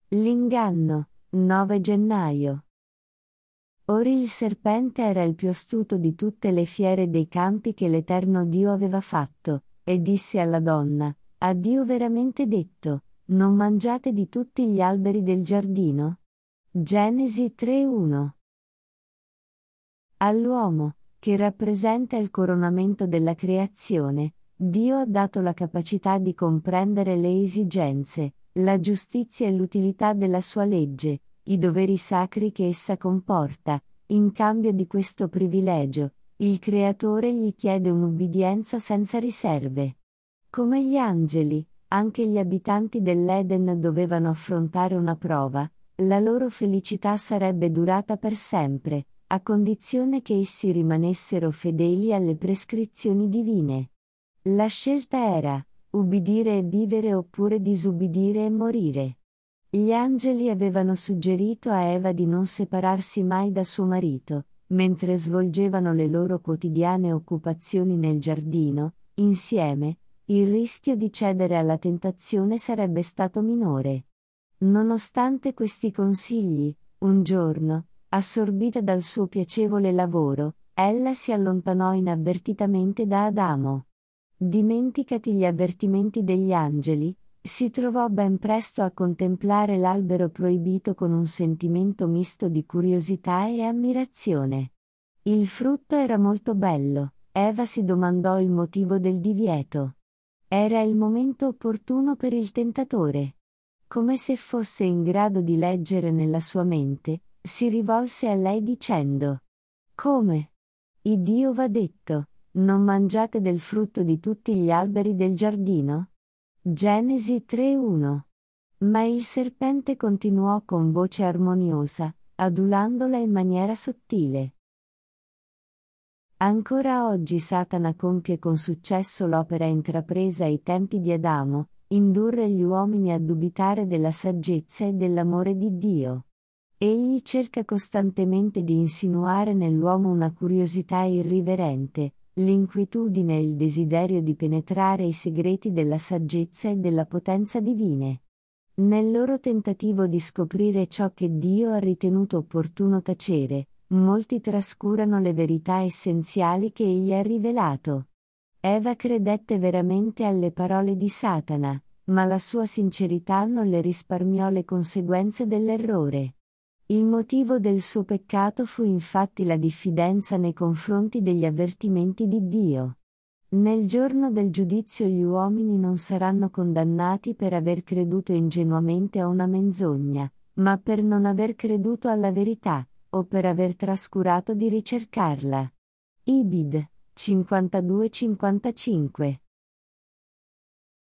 L'inganno, 9 gennaio. Ora il serpente era il più astuto di tutte le fiere dei campi che l'Eterno Dio aveva fatto, e disse alla donna: ha Dio veramente detto, non mangiate di tutti gli alberi del giardino? Genesi 3:1. All'uomo, che rappresenta il coronamento della creazione, Dio ha dato la capacità di comprendere le esigenze, la giustizia e l'utilità della sua legge, i doveri sacri che essa comporta. In cambio di questo privilegio, il Creatore gli chiede un'ubbidienza senza riserve. Come gli angeli, anche gli abitanti dell'Eden dovevano affrontare una prova. La loro felicità sarebbe durata per sempre, a condizione che essi rimanessero fedeli alle prescrizioni divine. La scelta era: ubbidire e vivere oppure disubbidire e morire. Gli angeli avevano suggerito a Eva di non separarsi mai da suo marito, mentre svolgevano le loro quotidiane occupazioni nel giardino, insieme. Il rischio di cedere alla tentazione sarebbe stato minore. Nonostante questi consigli, un giorno, assorbita dal suo piacevole lavoro, ella si allontanò inavvertitamente da Adamo. Dimenticati gli avvertimenti degli angeli, si trovò ben presto a contemplare l'albero proibito con un sentimento misto di curiosità e ammirazione. Il frutto era molto bello, Eva si domandò il motivo del divieto. Era il momento opportuno per il tentatore. Come se fosse in grado di leggere nella sua mente, si rivolse a lei dicendo: come? Il Dio v'ha detto, non mangiate del frutto di tutti gli alberi del giardino? Genesi 3:1. Ma il serpente continuò con voce armoniosa, adulandola in maniera sottile. Ancora oggi Satana compie con successo l'opera intrapresa ai tempi di Adamo, indurre gli uomini a dubitare della saggezza e dell'amore di Dio. Egli cerca costantemente di insinuare nell'uomo una curiosità irriverente, l'inquietudine e il desiderio di penetrare i segreti della saggezza e della potenza divine. Nel loro tentativo di scoprire ciò che Dio ha ritenuto opportuno tacere, molti trascurano le verità essenziali che egli ha rivelato. Eva credette veramente alle parole di Satana, ma la sua sincerità non le risparmiò le conseguenze dell'errore. Il motivo del suo peccato fu infatti la diffidenza nei confronti degli avvertimenti di Dio. Nel giorno del giudizio gli uomini non saranno condannati per aver creduto ingenuamente a una menzogna, ma per non aver creduto alla verità, o per aver trascurato di ricercarla. Ibid. 52-55